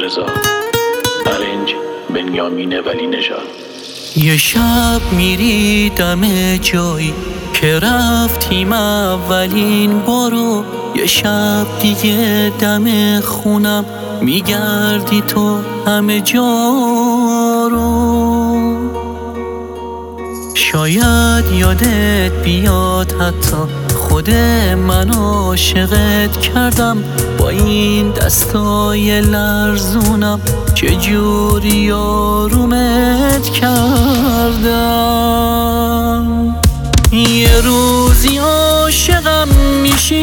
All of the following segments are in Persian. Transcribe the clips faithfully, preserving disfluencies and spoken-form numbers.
رضا. ارنج بنیامین ولی نژاد. یه شب میری دم جایی که رفتیم اولین بارو، یه شب دیگه دم خونم میگردی تو همه جا رو. شاید یادت بیاد حتی خود من عاشقت کردم، با این دستای لرزونم چجوری آرومت کردم. یه روزی عاشقم میشی،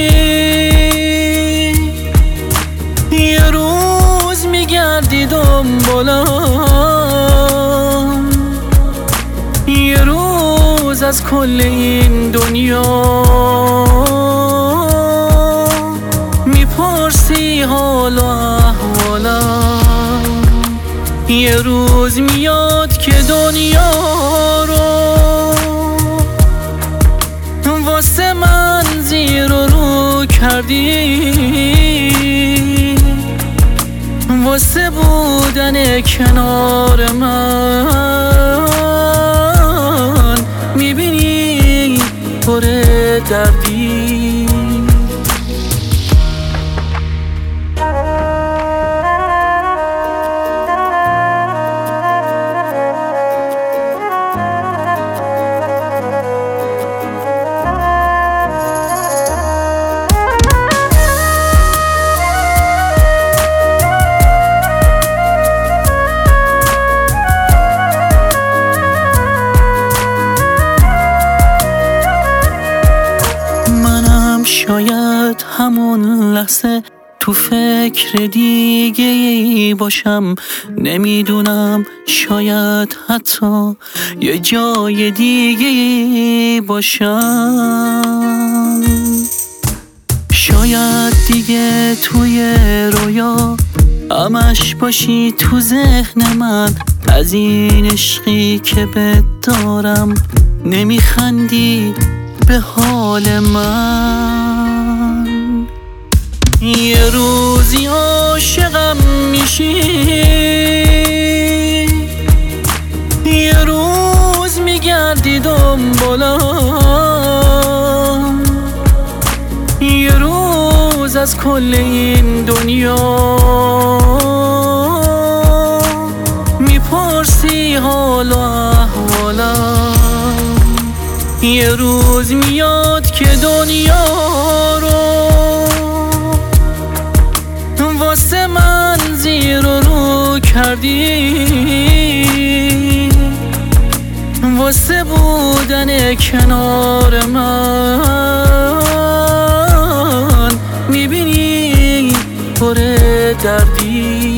یه روز میگردی دنبالم، یه روز از کل این دنیا میپرسی حال و احوالم. یه روز میاد که دنیا رو واسه من زیر و رو کردی، واسه بودن کنار من میبینی پر دردی. شاید همون لحظه تو فکر دیگه ای باشم، نمیدونم، شاید حتی یه جای دیگه ای باشم. شاید دیگه توی رویا همش باشی تو ذهن من، از این عشقی که بهت دارم نمیخندی به حال من. یه روزی عاشقم میشی، یه روز میگردی دنبالم، یه روز از کل این دنیا میپرسی حال و احوالم. یه روز میاد که دنیا رو واسه من زیر و رو کردی، واسه بودن کنار من میبینی پر دردی.